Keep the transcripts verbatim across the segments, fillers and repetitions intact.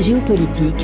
Géopolitique,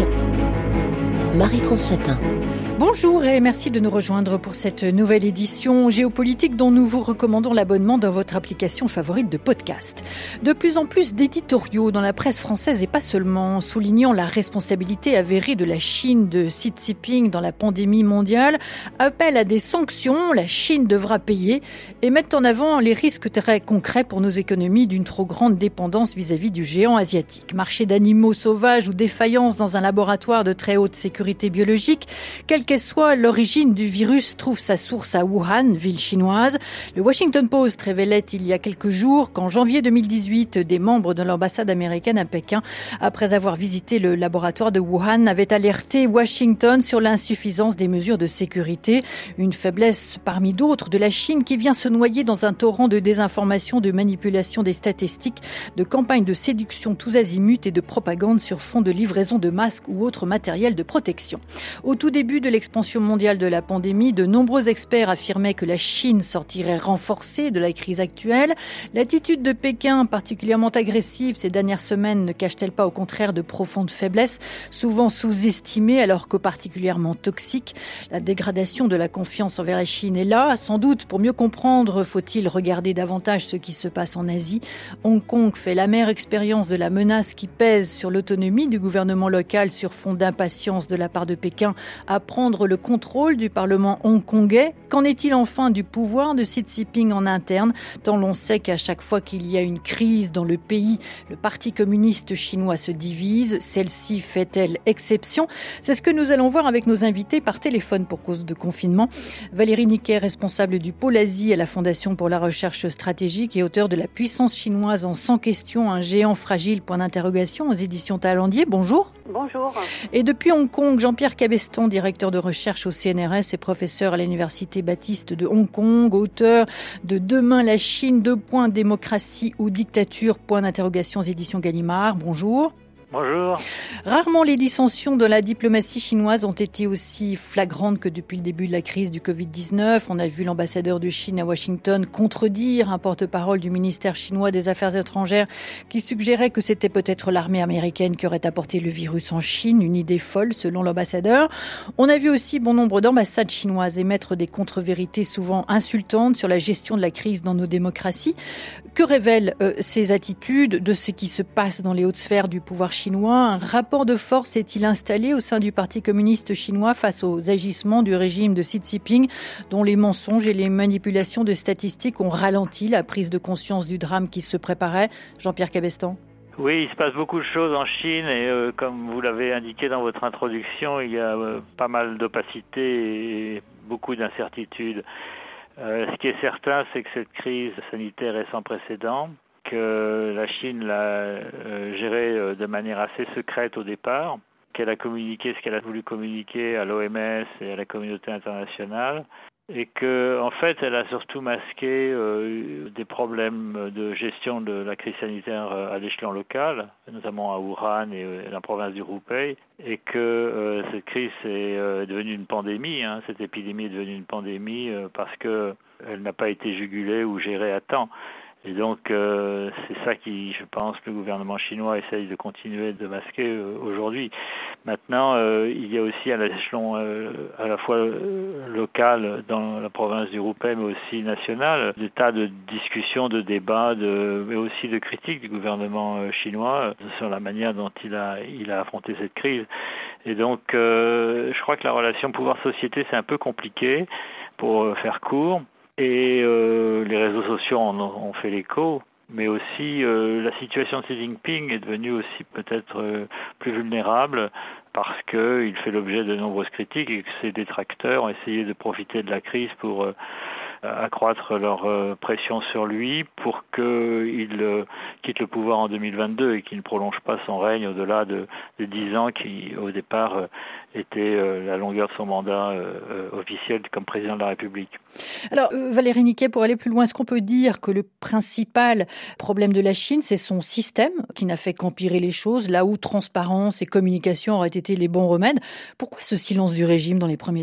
Marie-France Chatin. Bonjour et merci de nous rejoindre pour cette nouvelle édition géopolitique dont nous vous recommandons l'abonnement dans votre application favorite de podcast. De plus en plus d'éditoriaux dans la presse française et pas seulement, soulignant la responsabilité avérée de la Chine de Xi Jinping dans la pandémie mondiale, appellent à des sanctions, la Chine devra payer et mettent en avant les risques très concrets pour nos économies d'une trop grande dépendance vis-à-vis du géant asiatique. Marché d'animaux sauvages ou défaillance dans un laboratoire de très haute sécurité biologique, quel qu'elle soit l'origine du virus, trouve sa source à Wuhan, ville chinoise. Le Washington Post révélait il y a quelques jours qu'en janvier deux mille dix-huit, des membres de l'ambassade américaine à Pékin, après avoir visité le laboratoire de Wuhan, avaient alerté Washington sur l'insuffisance des mesures de sécurité. Une faiblesse parmi d'autres de la Chine qui vient se noyer dans un torrent de désinformation, de manipulation des statistiques, de campagnes de séduction tous azimuts et de propagande sur fond de livraison de masques ou autres matériels de protection. Au tout début de l'expansion mondiale de la pandémie, de nombreux experts affirmaient que la Chine sortirait renforcée de la crise actuelle. L'attitude de Pékin, particulièrement agressive ces dernières semaines, ne cache-t-elle pas au contraire de profondes faiblesses, souvent sous-estimées alors que particulièrement toxiques? La dégradation de la confiance envers la Chine est là. Sans doute, pour mieux comprendre, faut-il regarder davantage ce qui se passe en Asie. Hong Kong fait l'amère expérience de la menace qui pèse sur l'autonomie du gouvernement local sur fond d'impatience de la part de Pékin à prendre le contrôle du Parlement hongkongais. Qu'en est-il enfin du pouvoir de Xi Jinping en interne, tant l'on sait qu'à chaque fois qu'il y a une crise dans le pays, le Parti communiste chinois se divise. Celle-ci fait-elle exception? C'est ce que nous allons voir avec nos invités par téléphone pour cause de confinement. Valérie Niquet, responsable du pôle Asie à la Fondation pour la recherche stratégique et auteur de La puissance chinoise en cent questions, un géant fragile, point d'interrogation, aux éditions Talendier. Bonjour. Bonjour. Et depuis Hong Kong, Jean-Pierre Cabestan, directeur de recherche au C N R S et professeur à l'Université Baptiste de Hong Kong, auteur de Demain la Chine, deux points, démocratie ou dictature, point d'interrogation aux éditions Gallimard. Bonjour. Bonjour. Rarement les dissensions de la diplomatie chinoise ont été aussi flagrantes que depuis le début de la crise du covid dix-neuf. On a vu l'ambassadeur de Chine à Washington contredire un porte-parole du ministère chinois des Affaires étrangères qui suggérait que c'était peut-être l'armée américaine qui aurait apporté le virus en Chine, une idée folle selon l'ambassadeur. On a vu aussi bon nombre d'ambassades chinoises émettre des contre-vérités souvent insultantes sur la gestion de la crise dans nos démocraties. Que révèlent euh, ces attitudes de ce qui se passe dans les hautes sphères du pouvoir chinois? Un rapport de force est-il installé au sein du Parti communiste chinois face aux agissements du régime de Xi Jinping, dont les mensonges et les manipulations de statistiques ont ralenti la prise de conscience du drame qui se préparait? Jean-Pierre Cabestan. Oui, il se passe beaucoup de choses en Chine et euh, comme vous l'avez indiqué dans votre introduction, il y a euh, pas mal d'opacité et beaucoup d'incertitudes. Euh, ce qui est certain, c'est que cette crise sanitaire est sans précédent, que la Chine l'a euh, gérée euh, de manière assez secrète au départ, qu'elle a communiqué ce qu'elle a voulu communiquer à l'O M S et à la communauté internationale, et que en fait elle a surtout masqué euh, des problèmes de gestion de la crise sanitaire à l'échelon local, notamment à Wuhan et euh, la province du Hubei, et que euh, cette crise est euh, devenue une pandémie, hein, cette épidémie est devenue une pandémie euh, parce que elle n'a pas été jugulée ou gérée à temps. Et donc, euh, c'est ça qui, je pense, le gouvernement chinois essaye de continuer de masquer euh, aujourd'hui. Maintenant, euh, il y a aussi à l'échelon euh, à la fois euh, local dans la province du Hubei, mais aussi national, des tas de discussions, de débats, de, mais aussi de critiques du gouvernement euh, chinois euh, sur la manière dont il a, il a affronté cette crise. Et donc, euh, je crois que la relation pouvoir-société, c'est un peu compliqué pour euh, faire court. Et euh, les réseaux sociaux en ont fait l'écho, mais aussi euh, la situation de Xi Jinping est devenue aussi peut-être euh, plus vulnérable parce qu'il fait l'objet de nombreuses critiques et que ses détracteurs ont essayé de profiter de la crise pour euh, accroître leur euh, pression sur lui pour qu'il euh, quitte le pouvoir en deux mille vingt-deux et qu'il ne prolonge pas son règne au-delà de, de dix ans qui, au départ, euh, était euh, la longueur de son mandat euh, euh, officiel comme président de la République. Alors, euh, Valérie Niquet, pour aller plus loin, est-ce qu'on peut dire que le principal problème de la Chine, c'est son système qui n'a fait qu'empirer les choses, là où transparence et communication auraient été les bons remèdes? Pourquoi ce silence du régime dans les premiers temps?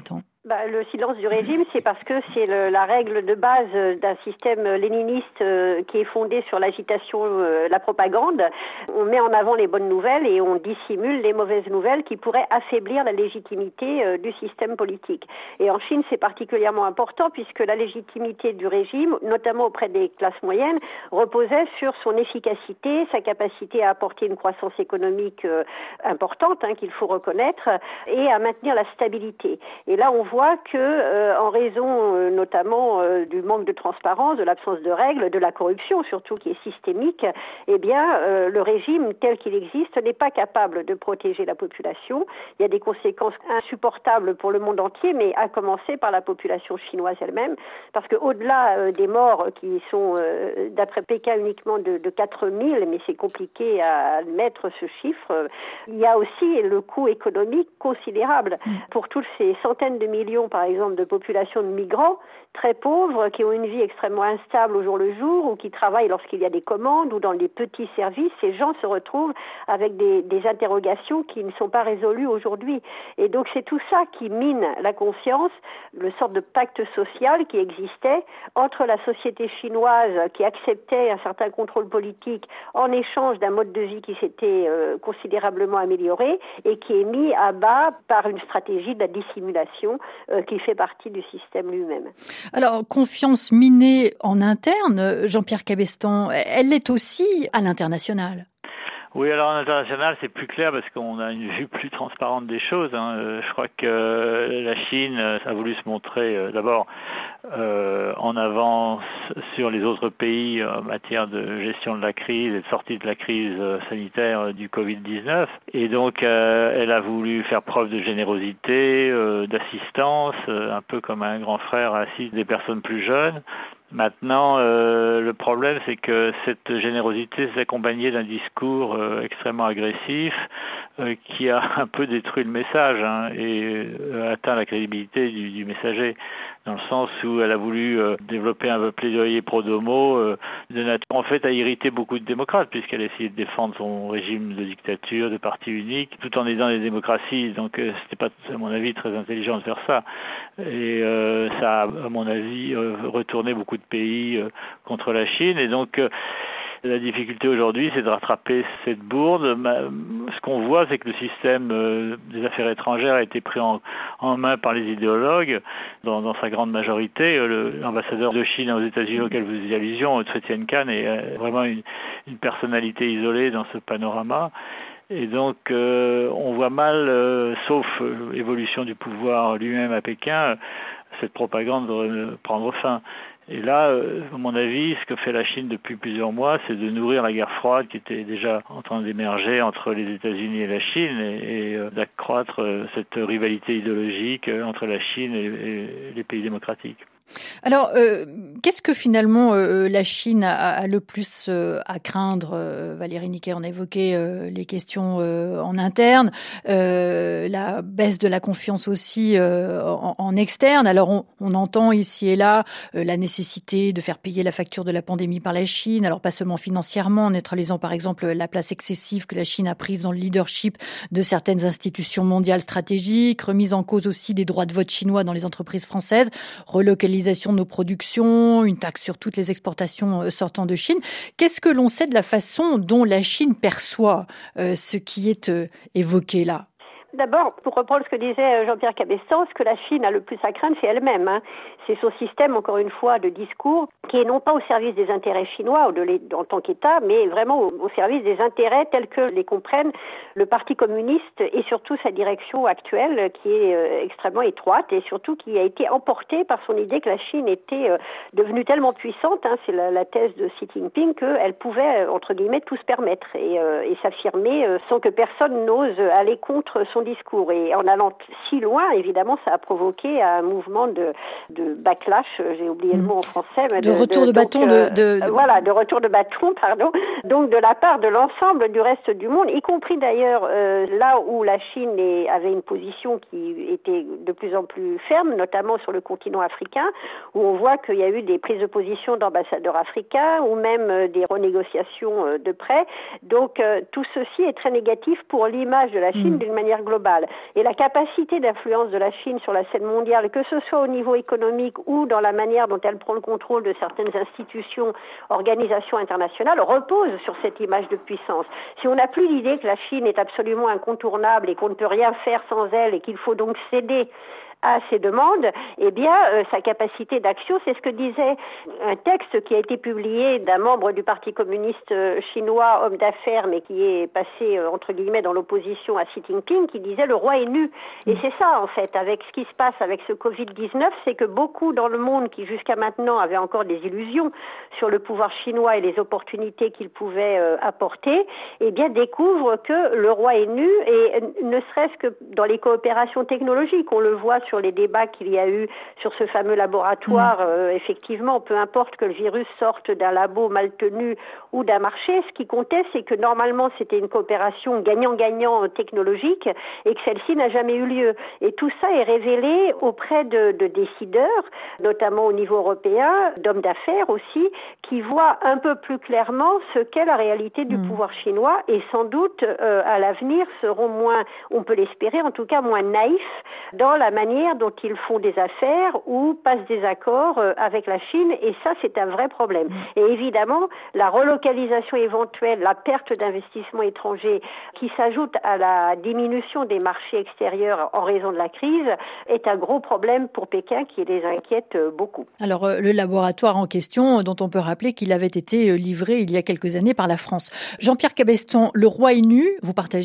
Bah, le silence du régime, c'est parce que c'est le, la règle de base d'un système léniniste euh, qui est fondé sur l'agitation, euh, la propagande. On met en avant les bonnes nouvelles et on dissimule les mauvaises nouvelles qui pourraient affaiblir la légitimité euh, du système politique. Et en Chine, c'est particulièrement important puisque la légitimité du régime, notamment auprès des classes moyennes, reposait sur son efficacité, sa capacité à apporter une croissance économique euh, importante, hein, qu'il faut reconnaître, et à maintenir la stabilité. Et là, on voit voit que, euh, en raison euh, notamment euh, du manque de transparence, de l'absence de règles, de la corruption surtout qui est systémique, eh bien, euh, le régime tel qu'il existe n'est pas capable de protéger la population. Il y a des conséquences insupportables pour le monde entier, mais à commencer par la population chinoise elle-même, parce qu'au-delà euh, des morts qui sont, euh, d'après Pékin, uniquement de, de quatre mille, mais c'est compliqué à admettre ce chiffre, euh, il y a aussi le coût économique considérable pour toutes ces centaines de milliers par exemple de populations de migrants très pauvres qui ont une vie extrêmement instable au jour le jour ou qui travaillent lorsqu'il y a des commandes ou dans des petits services. Ces gens se retrouvent avec des, des interrogations qui ne sont pas résolues aujourd'hui. Et donc c'est tout ça qui mine la confiance, le sorte de pacte social qui existait entre la société chinoise qui acceptait un certain contrôle politique en échange d'un mode de vie qui s'était euh, considérablement amélioré et qui est mis à bas par une stratégie de la dissimulation Euh, qui fait partie du système lui-même. Alors, confiance minée en interne, Jean-Pierre Cabestan, elle l'est aussi à l'international. Oui, alors en international, c'est plus clair parce qu'on a une vue plus transparente des choses. Hein. Euh, je crois que euh, la Chine a voulu se montrer euh, d'abord euh, en avance sur les autres pays en matière de gestion de la crise et de sortie de la crise sanitaire du covid dix-neuf. Et donc, euh, elle a voulu faire preuve de générosité, euh, d'assistance, euh, un peu comme un grand frère assiste des personnes plus jeunes. Maintenant, euh, le problème, c'est que cette générosité s'est accompagnée d'un discours euh, extrêmement agressif euh, qui a un peu détruit le message hein, et euh, atteint la crédibilité du, du messager, dans le sens où elle a voulu euh, développer un plaidoyer pro-domo euh, de nature en fait à irriter beaucoup de démocrates, puisqu'elle a essayé de défendre son régime de dictature, de parti unique, tout en aidant les démocraties. Donc, euh, c'était pas, à mon avis, très intelligent de faire ça. Et euh, ça a, à mon avis, euh, retourné beaucoup de pays euh, contre la Chine. Et donc, euh, la difficulté aujourd'hui, c'est de rattraper cette bourde. Ce qu'on voit, c'est que le système euh, des affaires étrangères a été pris en, en main par les idéologues, dans, dans sa grande majorité. Le, l'ambassadeur de Chine aux États-Unis auquel vous faisiez allusion, Tse Tien-kan, est euh, vraiment une, une personnalité isolée dans ce panorama. Et donc, euh, on voit mal, euh, sauf euh, évolution du pouvoir lui-même à Pékin, euh, cette propagande euh, prendre fin. Et là, euh, à mon avis, ce que fait la Chine depuis plusieurs mois, c'est de nourrir la guerre froide qui était déjà en train d'émerger entre les États-Unis et la Chine et, et euh, d'accroître euh, cette rivalité idéologique euh, entre la Chine et, et les pays démocratiques. Alors, euh, qu'est-ce que finalement euh, la Chine a, a le plus euh, à craindre euh, Valérie Niquet, on a évoqué euh, les questions euh, en interne, euh, la baisse de la confiance aussi euh, en, en externe. Alors, on, on entend ici et là euh, la nécessité de faire payer la facture de la pandémie par la Chine. Alors, pas seulement financièrement, en neutralisant par exemple la place excessive que la Chine a prise dans le leadership de certaines institutions mondiales stratégiques, remise en cause aussi des droits de vote chinois dans les entreprises françaises, relocalisation de nos productions, une taxe sur toutes les exportations sortant de Chine. Qu'est-ce que l'on sait de la façon dont la Chine perçoit euh, ce qui est euh, évoqué là ? D'abord, pour reprendre ce que disait Jean-Pierre Cabestan, ce que la Chine a le plus à craindre, c'est elle-même. Hein. C'est son système, encore une fois, de discours, qui est non pas au service des intérêts chinois ou de en tant qu'État, mais vraiment au, au service des intérêts tels que les comprennent le Parti communiste et surtout sa direction actuelle, qui est euh, extrêmement étroite et surtout qui a été emportée par son idée que la Chine était euh, devenue tellement puissante, hein, c'est la, la thèse de Xi Jinping, qu'elle pouvait, entre guillemets, tout se permettre et, euh, et s'affirmer euh, sans que personne n'ose aller contre son discours. Et en allant si loin, évidemment, ça a provoqué un mouvement de, de backlash, j'ai oublié mmh. le mot en français. Mais de, de retour de, de bâton. Donc, euh, de, de... Voilà, de retour de bâton, pardon. Donc de la part de l'ensemble du reste du monde, y compris d'ailleurs euh, là où la Chine est, avait une position qui était de plus en plus ferme, notamment sur le continent africain, où on voit qu'il y a eu des prises de position d'ambassadeurs africains ou même euh, des renégociations euh, de prêts. Donc euh, tout ceci est très négatif pour l'image de la Chine mmh. d'une manière globale. globale. Et la capacité d'influence de la Chine sur la scène mondiale, que ce soit au niveau économique ou dans la manière dont elle prend le contrôle de certaines institutions, organisations internationales, repose sur cette image de puissance. Si on n'a plus l'idée que la Chine est absolument incontournable et qu'on ne peut rien faire sans elle et qu'il faut donc céder à ces demandes, eh bien, euh, sa capacité d'action, c'est ce que disait un texte qui a été publié d'un membre du Parti communiste chinois, homme d'affaires, mais qui est passé, euh, entre guillemets, dans l'opposition à Xi Jinping, qui disait « le roi est nu ». Et c'est ça, en fait, avec ce qui se passe avec ce covid dix-neuf, c'est que beaucoup dans le monde qui, jusqu'à maintenant, avaient encore des illusions sur le pouvoir chinois et les opportunités qu'il pouvait euh, apporter, eh bien, découvrent que le roi est nu, et ne serait-ce que dans les coopérations technologiques, on le voit sur les débats qu'il y a eu sur ce fameux laboratoire, mmh. euh, effectivement, peu importe que le virus sorte d'un labo mal tenu ou d'un marché, ce qui comptait, c'est que normalement, c'était une coopération gagnant-gagnant technologique et que celle-ci n'a jamais eu lieu. Et tout ça est révélé auprès de, de décideurs, notamment au niveau européen, d'hommes d'affaires aussi, qui voient un peu plus clairement ce qu'est la réalité du mmh. pouvoir chinois et sans doute, euh, à l'avenir, seront moins, on peut l'espérer, en tout cas moins naïfs dans la manière dont ils font des affaires ou passent des accords avec la Chine, et ça c'est un vrai problème. Et évidemment, la relocalisation éventuelle, la perte d'investissements étrangers qui s'ajoute à la diminution des marchés extérieurs en raison de la crise est un gros problème pour Pékin qui les inquiète beaucoup. Alors le laboratoire en question, dont on peut rappeler qu'il avait été livré il y a quelques années par la France. Jean-Pierre Cabeston, le roi est nu, vous partagez ?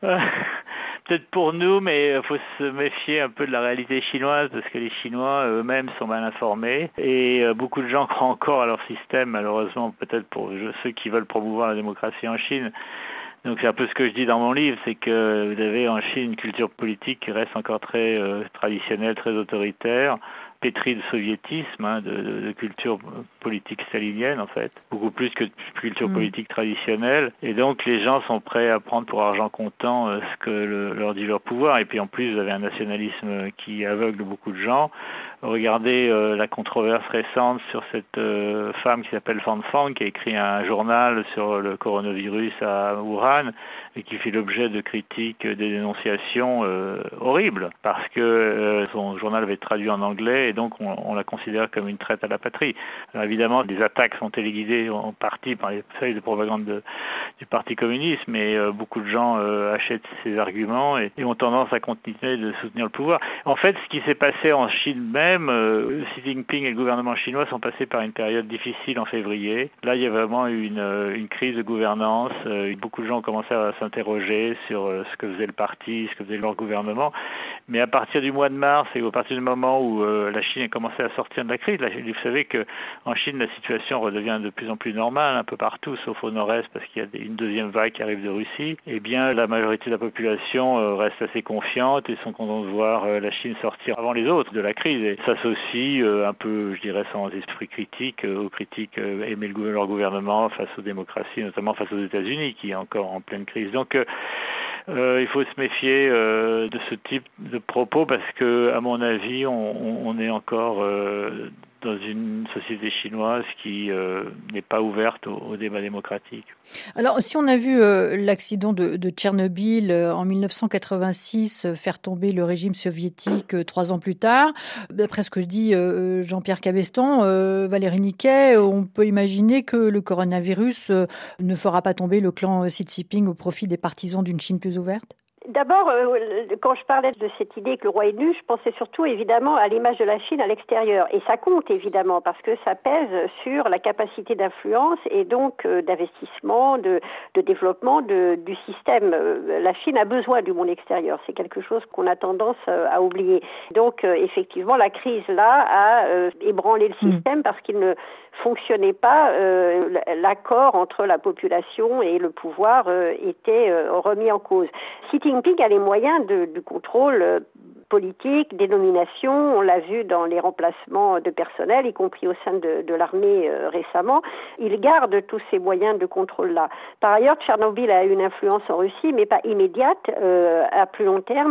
Peut-être pour nous, mais il faut se méfier un peu de la réalité chinoise parce que les Chinois eux-mêmes sont mal informés et beaucoup de gens croient encore à leur système, malheureusement, peut-être pour ceux qui veulent promouvoir la démocratie en Chine. Donc c'est un peu ce que je dis dans mon livre, c'est que vous avez en Chine une culture politique qui reste encore très euh, traditionnelle, très autoritaire, pétrie de soviétisme, hein, de, de, de culture politique stalinienne en fait, beaucoup plus que de culture mmh. politique traditionnelle. Et donc les gens sont prêts à prendre pour argent comptant euh, ce que le, leur dit leur pouvoir. Et puis en plus vous avez un nationalisme qui aveugle beaucoup de gens. Regardez euh, la controverse récente sur cette euh, femme qui s'appelle Fan Fang, qui a écrit un journal sur le coronavirus à Wuhan et qui fait l'objet de critiques, des dénonciations euh, horribles parce que euh, son journal avait été traduit en anglais et donc on, on la considère comme une traite à la patrie. Alors évidemment, les attaques sont téléguidées en partie par les feuilles de propagande de, du Parti communiste, mais euh, beaucoup de gens euh, achètent ces arguments et, et ont tendance à continuer de soutenir le pouvoir. En fait, ce qui s'est passé en Chine même, euh, Xi Jinping et le gouvernement chinois sont passés par une période difficile en février. Là, il y a vraiment eu une, une crise de gouvernance. Euh, beaucoup de gens ont commencé à s'interroger sur euh, ce que faisait le parti, ce que faisait leur gouvernement. Mais à partir du mois de mars et à partir du moment où euh, la Chine a commencé à sortir de la crise, là, vous savez qu'en Chine, la situation redevient de plus en plus normale, un peu partout, sauf au nord-est, parce qu'il y a une deuxième vague qui arrive de Russie. Eh bien, la majorité de la population euh, reste assez confiante et sont contents de voir euh, la Chine sortir avant les autres de la crise. Et s'associe euh, un peu, je dirais, sans esprit critique, euh, aux critiques euh, aimer le, leur gouvernement face aux démocraties, notamment face aux États-Unis, qui est encore en pleine crise. Donc, euh, euh, il faut se méfier euh, de ce type de propos parce que, à mon avis, on, on est encore euh, dans une société chinoise qui euh, n'est pas ouverte au, au débat démocratique. Alors, si on a vu euh, l'accident de, de Tchernobyl euh, en dix-neuf cent quatre-vingt-six euh, faire tomber le régime soviétique euh, trois ans plus tard, d'après ce que dit euh, Jean-Pierre Cabeston, euh, Valérie Niquet, on peut imaginer que le coronavirus euh, ne fera pas tomber le clan Xi Jinping au profit des partisans d'une Chine plus ouverte ? D'abord, euh, quand je parlais de cette idée que le roi est nu, je pensais surtout évidemment à l'image de la Chine à l'extérieur. Et ça compte évidemment parce que ça pèse sur la capacité d'influence et donc euh, d'investissement, de, de développement de, du système. Euh, la Chine a besoin du monde extérieur. C'est quelque chose qu'on a tendance euh, à oublier. Donc euh, effectivement, la crise là a euh, ébranlé le système mmh. parce qu'il ne fonctionnait pas. Euh, l'accord entre la population et le pouvoir euh, était euh, remis en cause. Xi Jinping a les moyens de, de contrôle euh, politique, des nominations, on l'a vu dans les remplacements de personnel, y compris au sein de, de l'armée euh, récemment. Il garde tous ces moyens de contrôle-là. Par ailleurs, Tchernobyl a une influence en Russie, mais pas immédiate, euh, à plus long terme.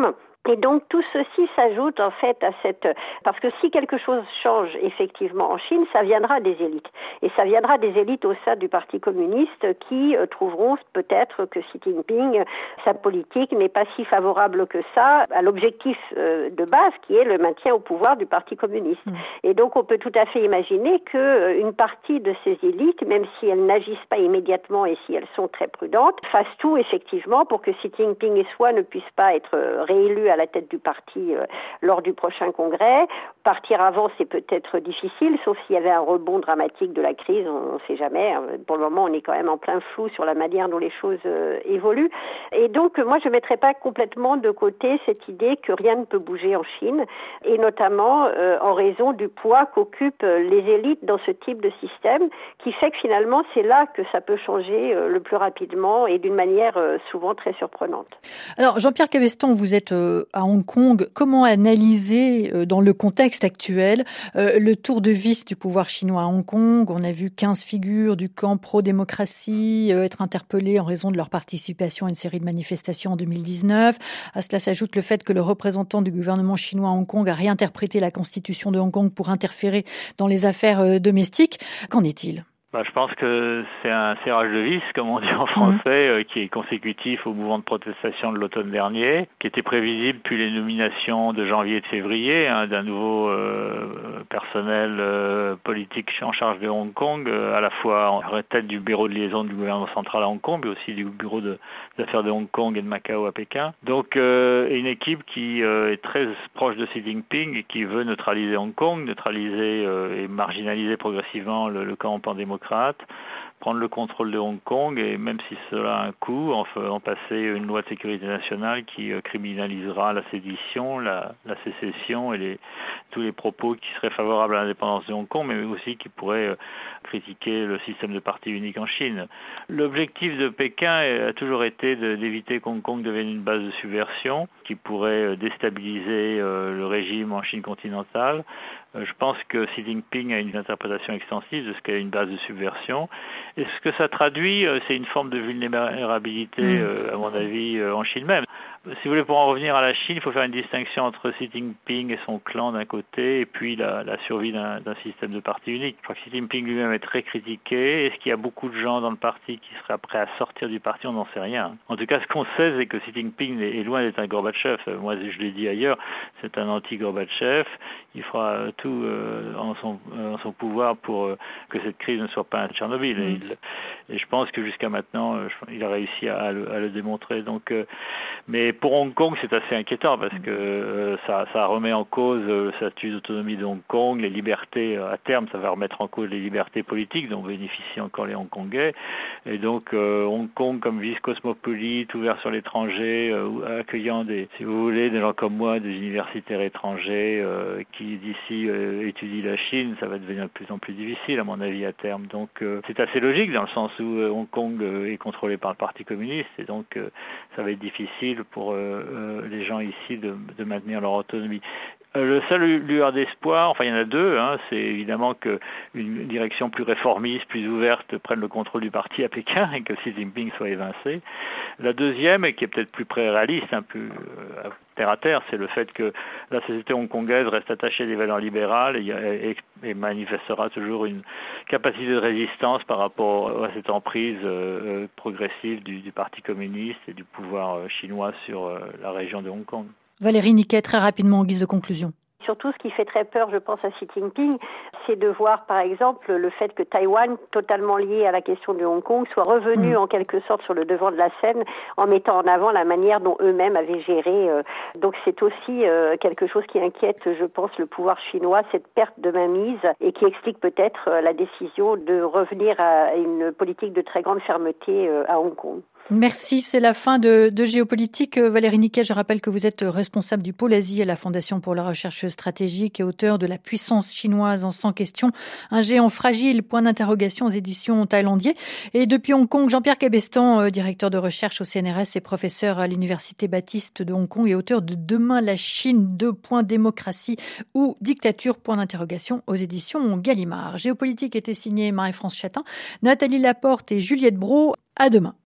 Et donc tout ceci s'ajoute en fait à cette... Parce que si quelque chose change effectivement en Chine, ça viendra des élites. Et ça viendra des élites au sein du Parti communiste qui euh, trouveront peut-être que Xi Jinping, sa politique n'est pas si favorable que ça à l'objectif euh, de base qui est le maintien au pouvoir du Parti communiste. Mmh. Et donc on peut tout à fait imaginer qu'une partie de ces élites, même si elles n'agissent pas immédiatement et si elles sont très prudentes, fassent tout effectivement pour que Xi Jinping soit ne puisse pas être réélu à la tête du parti euh, lors du prochain congrès. Partir avant, c'est peut-être difficile, sauf s'il y avait un rebond dramatique de la crise, on ne sait jamais. Pour le moment, on est quand même en plein flou sur la manière dont les choses euh, évoluent. Et donc, moi, je ne mettrais pas complètement de côté cette idée que rien ne peut bouger en Chine, et notamment euh, en raison du poids qu'occupent les élites dans ce type de système, qui fait que finalement, c'est là que ça peut changer euh, le plus rapidement et d'une manière euh, souvent très surprenante. Alors, Jean-Pierre Cabestan, vous êtes euh, à Hong Kong. Comment analyser, euh, dans le contexte actuel, euh, le tour de vis du pouvoir chinois à Hong Kong? On a vu quinze figures du camp pro-démocratie euh, être interpellées en raison de leur participation à une série de manifestations en deux mille dix-neuf. À cela s'ajoute le fait que le représentant du gouvernement chinois à Hong Kong a réinterprété la constitution de Hong Kong pour interférer dans les affaires euh, domestiques. Qu'en est-il ? Bah, je pense que c'est un serrage de vis, comme on dit en français, mmh. euh, qui est consécutif au mouvement de protestation de l'automne dernier, qui était prévisible depuis les nominations de janvier et de février, hein, d'un nouveau euh, personnel euh, politique en charge de Hong Kong, euh, à la fois en tête du bureau de liaison du gouvernement central à Hong Kong, mais aussi du bureau de, des affaires de Hong Kong et de Macao à Pékin. Donc, euh, une équipe qui euh, est très proche de Xi Jinping et qui veut neutraliser Hong Kong, neutraliser euh, et marginaliser progressivement le, le camp pan-démocrate, prendre le contrôle de Hong Kong, et même si cela a un coût, en faisant passer une loi de sécurité nationale qui euh, criminalisera la sédition, la, la sécession et les, tous les propos qui seraient favorables à l'indépendance de Hong Kong, mais aussi qui pourraient euh, critiquer le système de parti unique en Chine. L'objectif de Pékin a toujours été de, d'éviter qu'Hong Kong devienne une base de subversion qui pourrait déstabiliser euh, le régime en Chine continentale. Je pense que Xi Jinping a une interprétation extensive de ce qu'est une base de subversion. Et ce que ça traduit, c'est une forme de vulnérabilité, mmh. à mon avis, en Chine même. Si vous voulez, pour en revenir à la Chine, il faut faire une distinction entre Xi Jinping et son clan d'un côté, et puis la, la survie d'un, d'un système de parti unique. Je crois que Xi Jinping lui-même est très critiqué. Est-ce qu'il y a beaucoup de gens dans le parti qui seraient prêts à sortir du parti? On n'en sait rien. En tout cas, ce qu'on sait, c'est que Xi Jinping est loin d'être un Gorbatchev. Moi, je l'ai dit ailleurs, c'est un anti-Gorbatchev. Il fera tout euh, en, son, en son pouvoir pour euh, que cette crise ne soit pas un Tchernobyl. Mmh. Et, il, et je pense que jusqu'à maintenant, euh, il a réussi à, à, le, à le démontrer. Donc, euh, mais pour Hong Kong, c'est assez inquiétant parce que euh, ça, ça remet en cause le statut d'autonomie de Hong Kong, les libertés, à terme, ça va remettre en cause les libertés politiques dont bénéficient encore les Hongkongais. Et donc, euh, Hong Kong comme ville cosmopolite, ouvert sur l'étranger, euh, accueillant, des, si vous voulez, des gens comme moi, des universitaires étrangers euh, qui d'ici euh, étudient la Chine, ça va devenir de plus en plus difficile, à mon avis, à terme. Donc, euh, c'est assez logique dans le sens où euh, Hong Kong euh, est contrôlé par le Parti communiste et donc euh, ça va être difficile pour euh, euh, les gens ici de, de maintenir leur autonomie. Le seul lueur d'espoir, enfin il y en a deux, hein, c'est évidemment qu'une direction plus réformiste, plus ouverte prenne le contrôle du parti à Pékin et que Xi Jinping soit évincé. La deuxième, et qui est peut-être plus réaliste, un peu euh, terre à terre, c'est le fait que la société hongkongaise reste attachée à des valeurs libérales et, et, et manifestera toujours une capacité de résistance par rapport à cette emprise euh, progressive du, du Parti communiste et du pouvoir euh, chinois sur euh, la région de Hong Kong. Valérie Niquet, très rapidement en guise de conclusion. Surtout, ce qui fait très peur, je pense, à Xi Jinping, c'est de voir, par exemple, le fait que Taïwan, totalement lié à la question de Hong Kong, soit revenu mmh. en quelque sorte sur le devant de la scène en mettant en avant la manière dont eux-mêmes avaient géré. Donc c'est aussi quelque chose qui inquiète, je pense, le pouvoir chinois, cette perte de mainmise et qui explique peut-être la décision de revenir à une politique de très grande fermeté à Hong Kong. Merci, c'est la fin de, de Géopolitique. Valérie Niquet, je rappelle que vous êtes responsable du pôle Asie à la Fondation pour la recherche stratégique et auteur de La puissance chinoise en cent questions, un géant fragile, point d'interrogation aux éditions Taillandier. Et depuis Hong Kong, Jean-Pierre Cabestan, directeur de recherche au C N R S et professeur à l'Université Baptiste de Hong Kong et auteur de Demain la Chine, deux points démocratie ou dictature, point d'interrogation aux éditions Gallimard. Géopolitique était signé Marie-France Chatin, Nathalie Laporte et Juliette Brault. À demain.